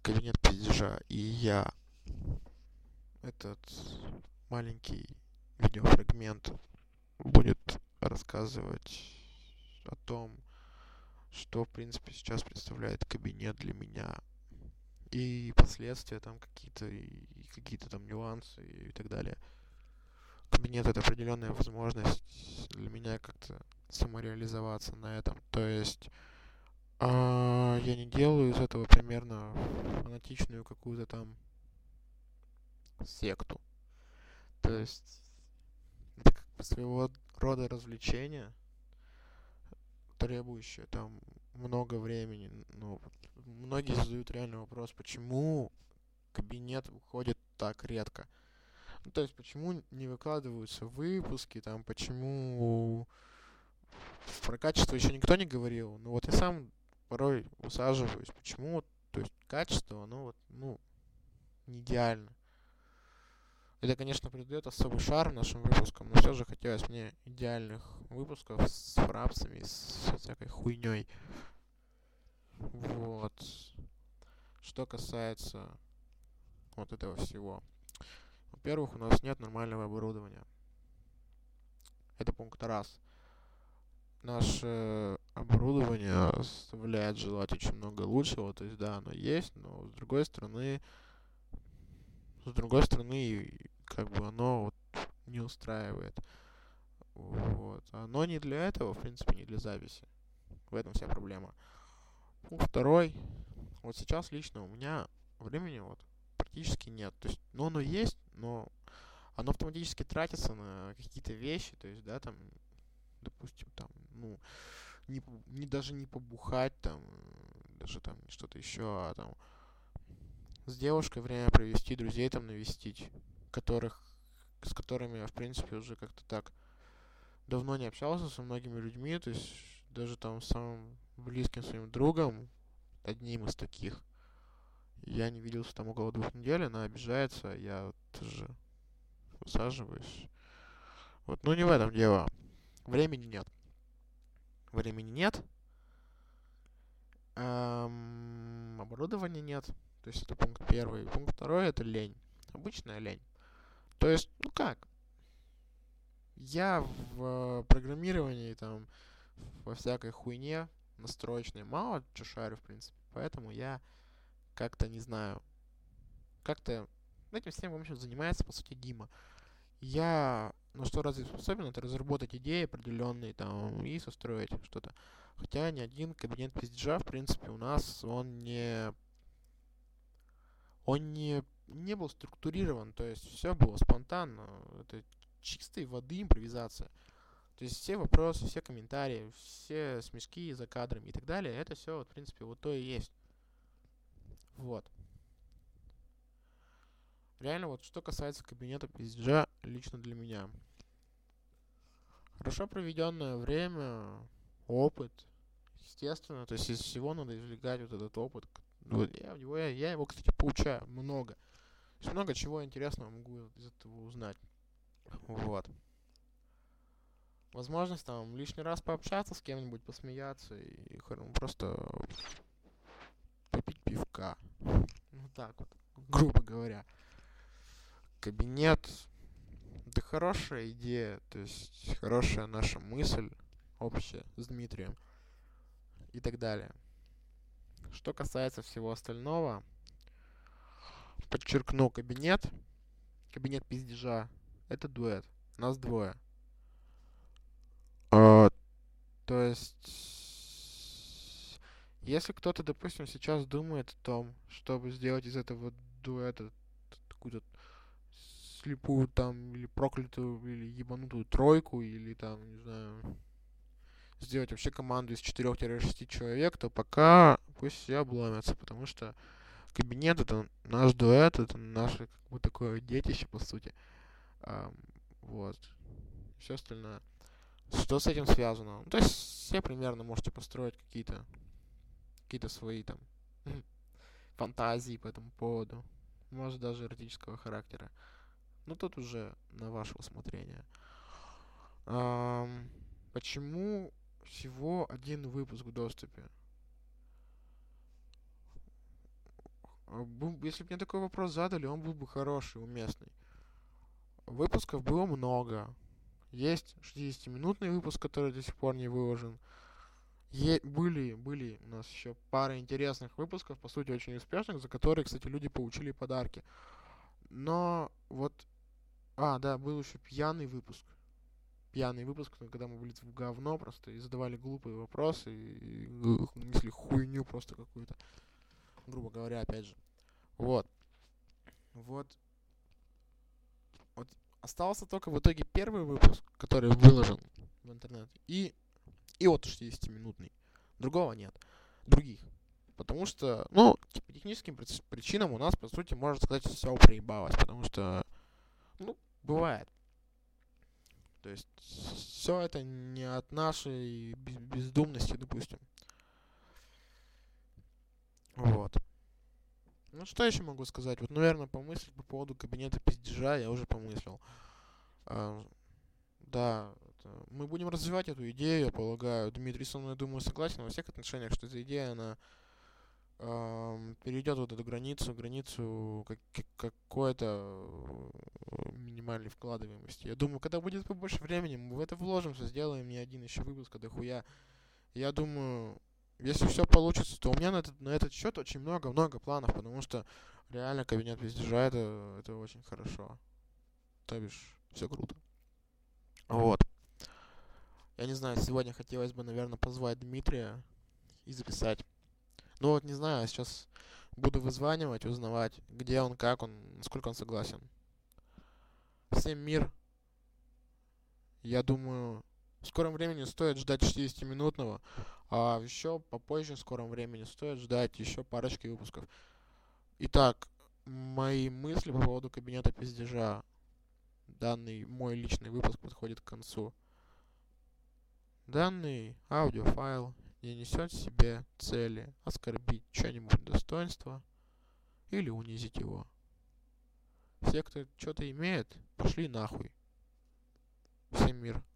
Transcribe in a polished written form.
кабинет пиздежа, и я этот маленький видеофрагмент будет рассказывать о том, что, в принципе, сейчас представляет кабинет для меня. И последствия там какие-то, и какие-то там нюансы и так далее. Кабинет — это определенная возможность для меня как-то самореализоваться на этом. То есть я не делаю из этого примерно фанатичную какую-то там секту. То есть это как бы своего рода развлечение, требующее там много времени. Ну, многие задают реальный вопрос, почему кабинет выходит так редко. Ну, то есть, почему не выкладываются выпуски, там, почему про качество еще никто не говорил. Ну, вот я сам порой усаживаюсь, почему вот, то есть, качество, оно вот, ну, не идеально. Это, конечно, придает особый шарм нашим выпускам, но все же хотелось мне идеальных выпусков с фрапсами, с всякой хуйней. Вот. Что касается вот этого всего. Во-первых, у нас нет нормального оборудования. Это пункт раз. Наше оборудование оставляет желать очень много лучшего. То есть, да, оно есть, но с другой стороны, как бы оно вот не устраивает. Вот. Оно не для этого, в принципе, не для записи. В этом вся проблема. Пункт второй. Вот сейчас лично у меня времени вот практически нет. То есть, ну, оно есть, но оно автоматически тратится на какие-то вещи. То есть, да, там, допустим, там, ну, даже не побухать, там, даже там что-то еще, а там с девушкой время провести, друзей там навестить, с которыми я, в принципе, уже как-то так давно не общался со многими людьми, то есть даже там с самым близким своим другом, одним из таких, я не виделся там около 2 недель, она обижается, я вот тоже усаживаюсь. Вот, ну не в этом дело. Времени нет. Времени нет. Оборудования нет. То есть это пункт первый. Пункт второй — это лень. Обычная лень. То есть, ну как? Я в программировании там во всякой хуйне настроечной мало чё шарю, в принципе. Поэтому я как-то не знаю. Как-то этим всем, в общем, занимается, по сути, Дима. Я, ну что разве способен, это разработать идеи определенные там и состроить что-то. Хотя ни один кабинет пиздежа, в принципе, у нас он не был структурирован, то есть все было спонтанно. Это чистой воды импровизация. То есть все вопросы, все комментарии, все смешки за кадрами и так далее, это все, вот, в принципе, вот то и есть. Вот. Реально, вот что касается кабинета пиздежа, лично для меня. Хорошо проведенное время, опыт, естественно, то есть из всего надо извлекать вот этот опыт. Вот я его, кстати, получаю много. То есть много чего интересного могу из этого узнать. Вот. Возможность там лишний раз пообщаться с кем-нибудь, посмеяться и просто попить пивка. Вот так вот, грубо говоря. Кабинет — это хорошая идея, то есть хорошая наша мысль общая с Дмитрием и так далее. Что касается всего остального, подчеркну, кабинет пиздежа — это дуэт. Нас двое. А, то есть, если кто-то, допустим, сейчас думает о том, чтобы сделать из этого дуэта какую-то слепую там, или проклятую, или ебанутую тройку, или там, не знаю, сделать вообще команду из 4-6 человек, то пока пусть все обломятся, потому что кабинет — это наш дуэт, это наше как бы такое детище, по сути. Ам, вот. Все остальное. Что с этим связано? Ну, то есть все примерно можете построить какие-то свои там фантазии по этому поводу. Может, даже эротического характера. Ну, тут уже на ваше усмотрение. Почему всего один выпуск в доступе? Если бы мне такой вопрос задали, он был бы хороший, уместный. Выпусков было много. Есть 60-минутный выпуск, который до сих пор не выложен. Были у нас еще пара интересных выпусков, по сути, очень успешных, за которые, кстати, люди получили подарки. Но вот... да, был еще пьяный выпуск. Пьяный выпуск, когда мы были в говно просто и задавали глупые вопросы и несли хуйню просто какую-то. Грубо говоря, опять же. Вот. Вот. Вот остался только в итоге первый выпуск, который выложен в интернет. И вот 60-минутный. Другого нет. Других. Потому что, по техническим причинам у нас, по сути, можно сказать, все проебалось. Потому что, бывает. То есть, все это не от нашей бездумности, допустим. Вот. Что еще могу сказать? Вот, наверное, помыслить по поводу кабинета пиздежа я уже помыслил. Да, мы будем развивать эту идею, я полагаю. Дмитрий со мной, думаю, согласен во всех отношениях, что эта идея, она перейдет вот эту границу какой-то минимальной вкладываемости. Я думаю, когда будет побольше времени, мы в это вложимся, сделаем не один еще выпуск, а дохуя. Я думаю, если все получится, то у меня на этот счет очень много планов, потому что реально кабинет пиздежа это очень хорошо. То бишь, все круто. Вот. Я не знаю, сегодня хотелось бы, наверное, позвать Дмитрия и записать. Не знаю, сейчас буду вызванивать, узнавать, где он, как он, насколько он согласен. Всем мир. Я думаю, в скором времени стоит ждать 60-минутного, а еще попозже в скором времени стоит ждать еще парочки выпусков. Итак, мои мысли по поводу кабинета пиздежа. Данный мой личный выпуск подходит к концу. Данный аудиофайл не несет в себе цели оскорбить что-нибудь достоинство или унизить его. Все, кто что-то имеет, пошли нахуй. Всем мир.